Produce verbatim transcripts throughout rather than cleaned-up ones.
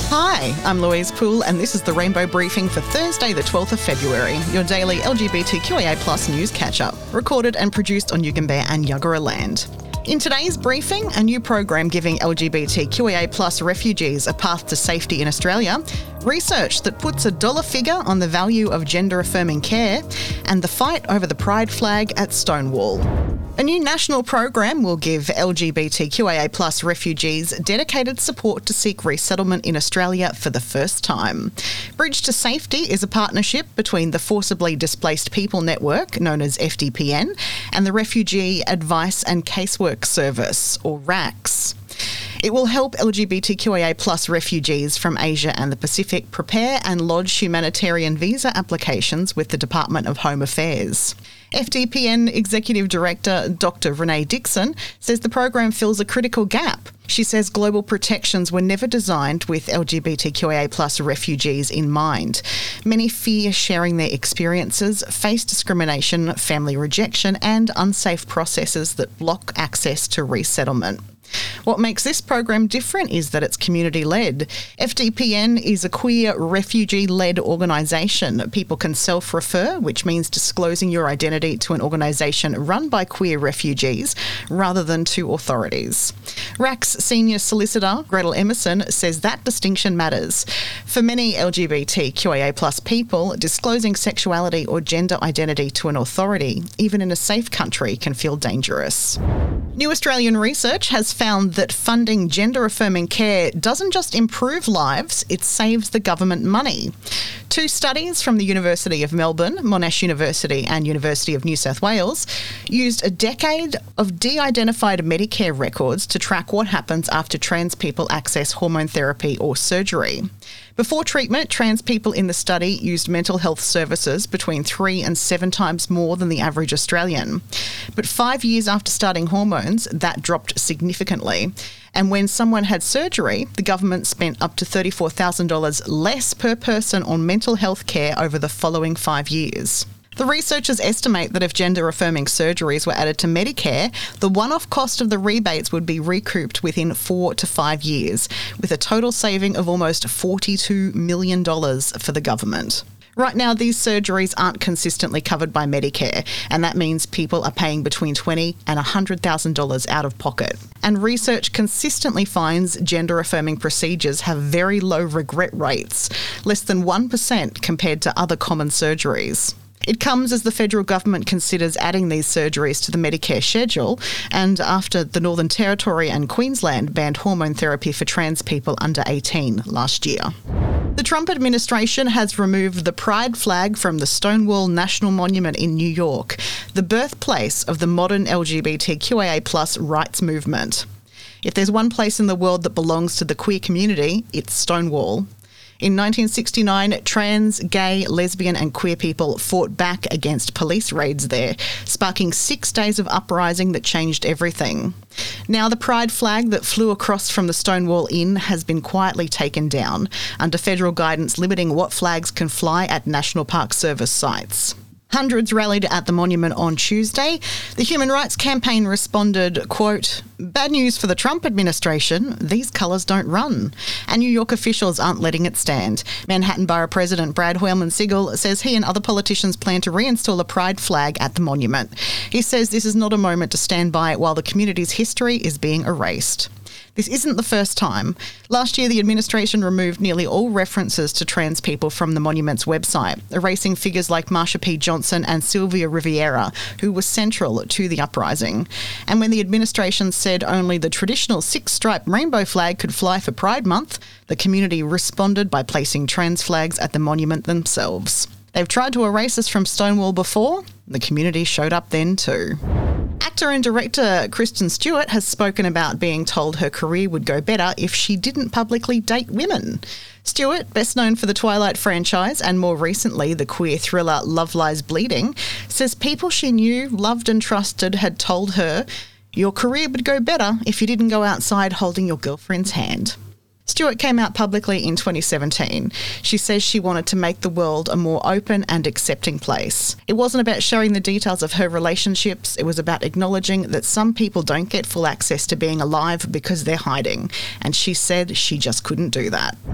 Hi, I'm Louise Poole and this is the Rainbow Briefing for Thursday the twelfth of February, your daily L G B T Q I A plus news catch-up, recorded and produced on Yugambeh and Yuggera land. In today's briefing, a new program giving L G B T Q I A plus refugees a path to safety in Australia, research that puts a dollar figure on the value of gender-affirming care, and the fight over the pride flag at Stonewall. A new national program will give L G B T Q I A plus refugees dedicated support to seek resettlement in Australia for the first time. Bridge to Safety is a partnership between the Forcibly Displaced People Network, known as F D P N, and the Refugee Advice and Casework Service, or RACS. It will help L G B T Q I A plus refugees from Asia and the Pacific prepare and lodge humanitarian visa applications with the Department of Home Affairs. F D P N Executive Director Doctor Renee Dixon says the program fills a critical gap. She says global protections were never designed with L G B T Q I A plus refugees in mind. Many fear sharing their experiences, face discrimination, family rejection, and unsafe processes that block access to resettlement. What makes this program different is that it's community-led. F D P N is a queer, refugee-led organisation. People can self-refer, which means disclosing your identity to an organisation run by queer refugees rather than to authorities. RAC's senior solicitor, Gretel Emerson, says that distinction matters. For many L G B T Q I A plus people, disclosing sexuality or gender identity to an authority, even in a safe country, can feel dangerous. New Australian research has found that funding gender-affirming care doesn't just improve lives, it saves the government money. Two studies from the University of Melbourne, Monash University and University of New South Wales used a decade of de-identified Medicare records to track what happens after trans people access hormone therapy or surgery. Before treatment, trans people in the study used mental health services between three and seven times more than the average Australian. But five years after starting hormones, that dropped significantly. And when someone had surgery, the government spent up to thirty-four thousand dollars less per person on mental health care over the following five years. The researchers estimate that if gender-affirming surgeries were added to Medicare, the one-off cost of the rebates would be recouped within four to five years, with a total saving of almost forty-two million dollars for the government. Right now, these surgeries aren't consistently covered by Medicare, and that means people are paying between twenty thousand dollars and one hundred thousand dollars out of pocket. And research consistently finds gender-affirming procedures have very low regret rates, less than one percent compared to other common surgeries. It comes as the federal government considers adding these surgeries to the Medicare schedule, and after the Northern Territory and Queensland banned hormone therapy for trans people under eighteen last year. The Trump administration has removed the pride flag from the Stonewall National Monument in New York, the birthplace of the modern L G B T Q I A plus rights movement. If there's one place in the world that belongs to the queer community, it's Stonewall. In nineteen sixty-nine, trans, gay, lesbian and queer people fought back against police raids there, sparking six days of uprising that changed everything. Now the pride flag that flew across from the Stonewall Inn has been quietly taken down, under federal guidance limiting what flags can fly at National Park Service sites. Hundreds rallied at the monument on Tuesday. The Human Rights Campaign responded, quote, "Bad news for the Trump administration, these colours don't run." And New York officials aren't letting it stand. Manhattan Borough President Brad Hoylman-Sigal says he and other politicians plan to reinstall a pride flag at the monument. He says this is not a moment to stand by while the community's history is being erased. This isn't the first time. Last year, the administration removed nearly all references to trans people from the monument's website, erasing figures like Marsha P. Johnson and Sylvia Riviera, who were central to the uprising. And when the administration said only the traditional six-stripe rainbow flag could fly for Pride Month, the community responded by placing trans flags at the monument themselves. They've tried to erase us from Stonewall before. The community showed up then too. Actor and director Kristen Stewart has spoken about being told her career would go better if she didn't publicly date women. Stewart, best known for the Twilight franchise and more recently the queer thriller Love Lies Bleeding, says people she knew, loved and trusted had told her, "Your career would go better if you didn't go outside holding your girlfriend's hand." Stewart came out publicly in twenty seventeen. She says she wanted to make the world a more open and accepting place. It wasn't about sharing the details of her relationships, it was about acknowledging that some people don't get full access to being alive because they're hiding, and she said she just couldn't do that.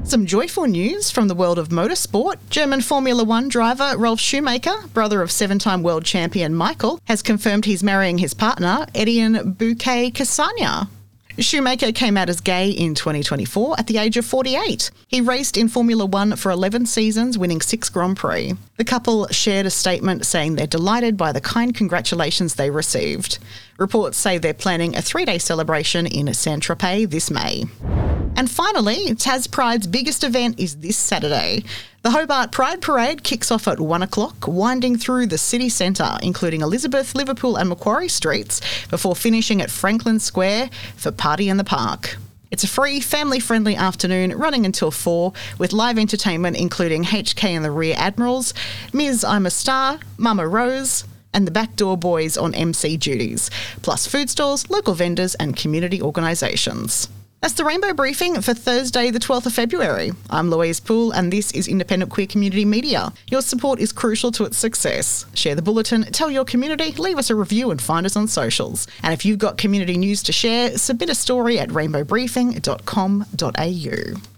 Some joyful news from the world of motorsport. German Formula One driver Ralf Schumacher, brother of seven-time world champion Michael, has confirmed he's marrying his partner, Etienne Bouquet Cassagna. Schumacher came out as gay in twenty twenty-four at the age of forty-eight. He raced in Formula One for eleven seasons, winning six Grand Prix. The couple shared a statement saying they're delighted by the kind congratulations they received. Reports say they're planning a three-day celebration in Saint-Tropez this May. And finally, Tas Pride's biggest event is this Saturday. The Hobart Pride Parade kicks off at one o'clock, winding through the city centre, including Elizabeth, Liverpool and Macquarie Streets, before finishing at Franklin Square for Party in the Park. It's a free, family-friendly afternoon running until four, with live entertainment including H K and the Rear Admirals, Miz I'm a Star, Mama Rose, and the Backdoor Boys on M C duties, plus food stalls, local vendors and community organisations. That's the Rainbow Briefing for Thursday the twelfth of February. I'm Louise Poole and this is Independent Queer Community Media. Your support is crucial to its success. Share the bulletin, tell your community, leave us a review and find us on socials. And if you've got community news to share, submit a story at rainbow briefing dot com dot a u.